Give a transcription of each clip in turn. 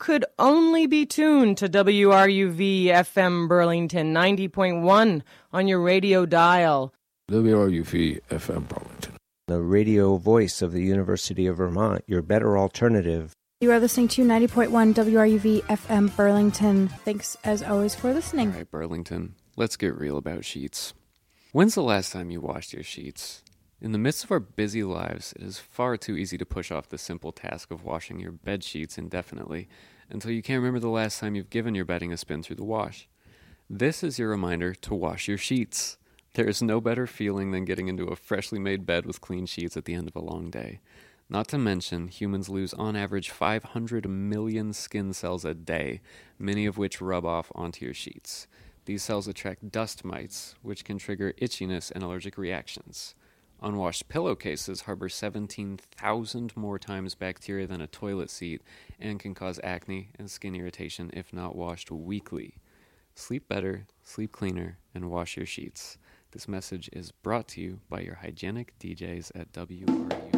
could only be tuned to WRUV FM Burlington 90.1 on your radio dial. WRUV FM Burlington, the radio voice of the University of Vermont, your better alternative. You are listening to 90.1 WRUV FM Burlington. Thanks, as always, for listening. All right, Burlington, let's get real about sheets. When's the last time you washed your sheets? In the midst of our busy lives, it is far too easy to push off the simple task of washing your bed sheets indefinitely until you can't remember the last time you've given your bedding a spin through the wash. This is your reminder to wash your sheets. There is no better feeling than getting into a freshly made bed with clean sheets at the end of a long day. Not to mention, humans lose on average 500 million skin cells a day, many of which rub off onto your sheets. These cells attract dust mites, which can trigger itchiness and allergic reactions. Unwashed pillowcases harbor 17,000 more times bacteria than a toilet seat and can cause acne and skin irritation if not washed weekly. Sleep better, sleep cleaner, and wash your sheets. This message is brought to you by your hygienic DJs at WRUV.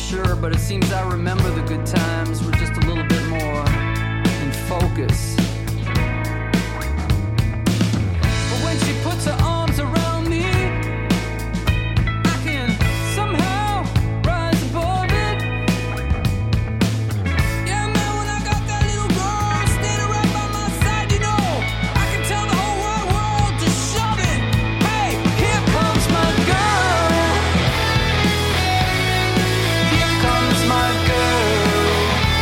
sure, but it seems I remember the good times were just a little bit more in focus. But when she puts her arms around me, I can somehow rise above it. Yeah, man, when I got that little girl standing right by my side, you know, I can tell the whole wide world to shove it. Hey, here comes my girl. Here comes my girl.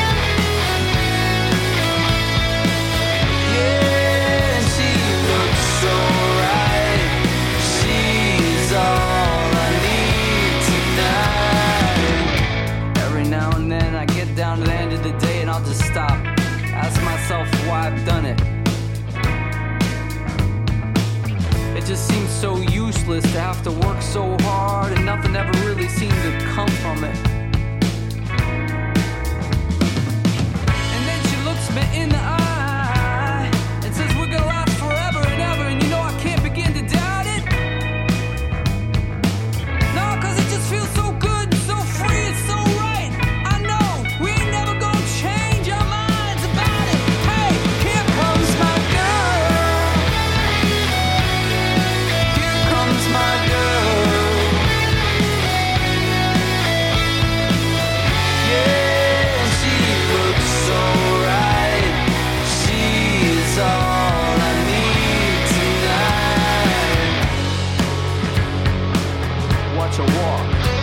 Yeah, she looks so right. She's all I need tonight. Every now and then I get down to the end of the day and I'll just stop, ask myself why I've done it. It just seems so useless to have to work so hard and nothing ever really seemed to come from it. And then she looks me in the eye and says we're gonna last forever and ever, and you know I can't begin to doubt it. No, cause it just feels so good, so free, it's so right. I know we ain't never gonna change our minds about it. Hey, here comes my girl. Here comes my girl. Yeah, she looks so right. She's all I need tonight. Watch her walk.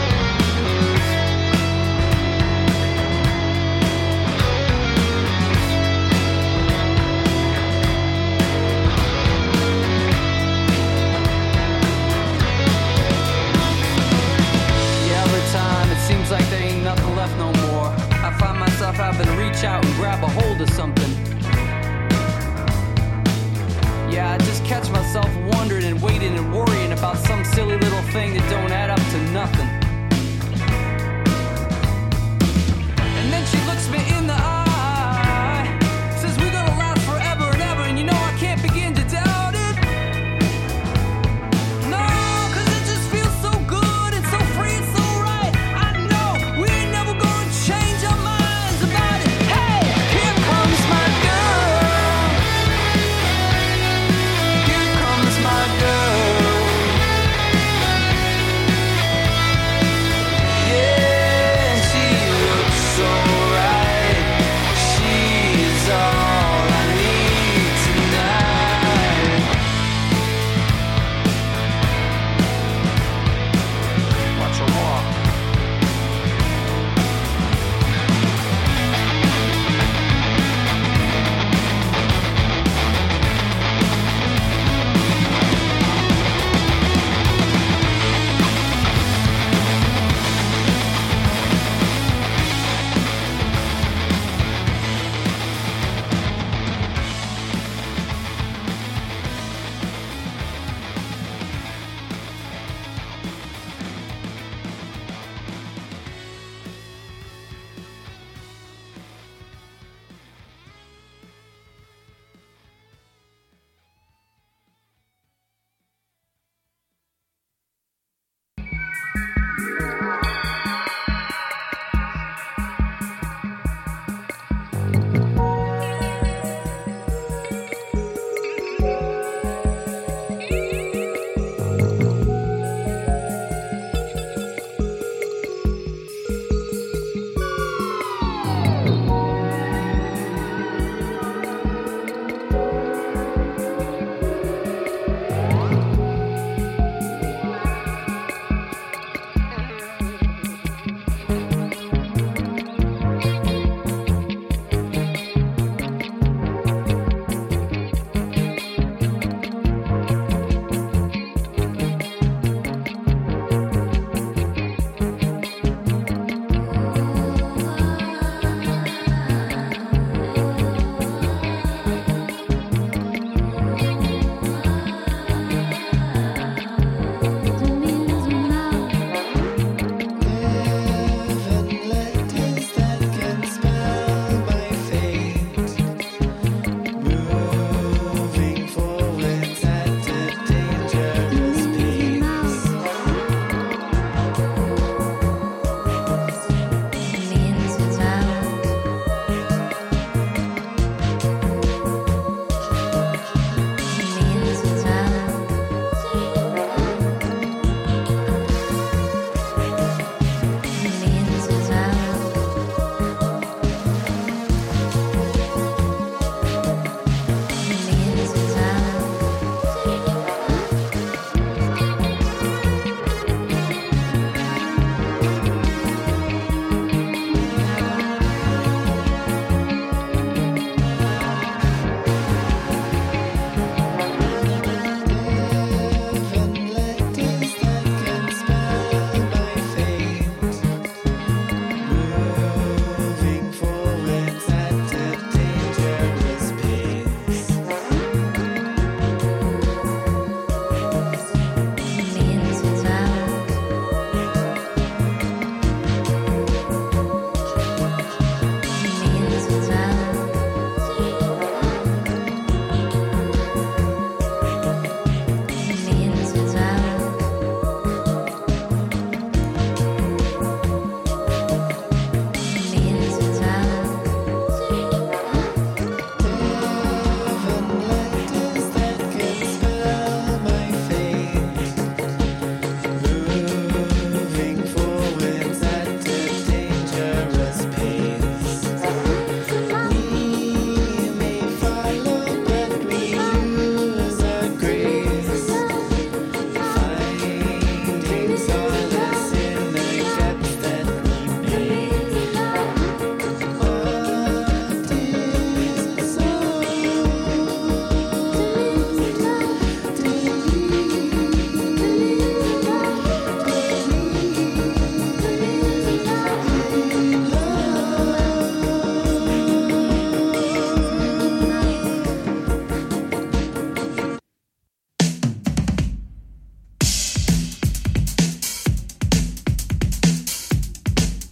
Yeah, over time it seems like there ain't nothing left no more. I find myself having to reach out and grab a hold of something. Yeah, I just catch myself wondering and waiting and worrying about some silly little thing that don't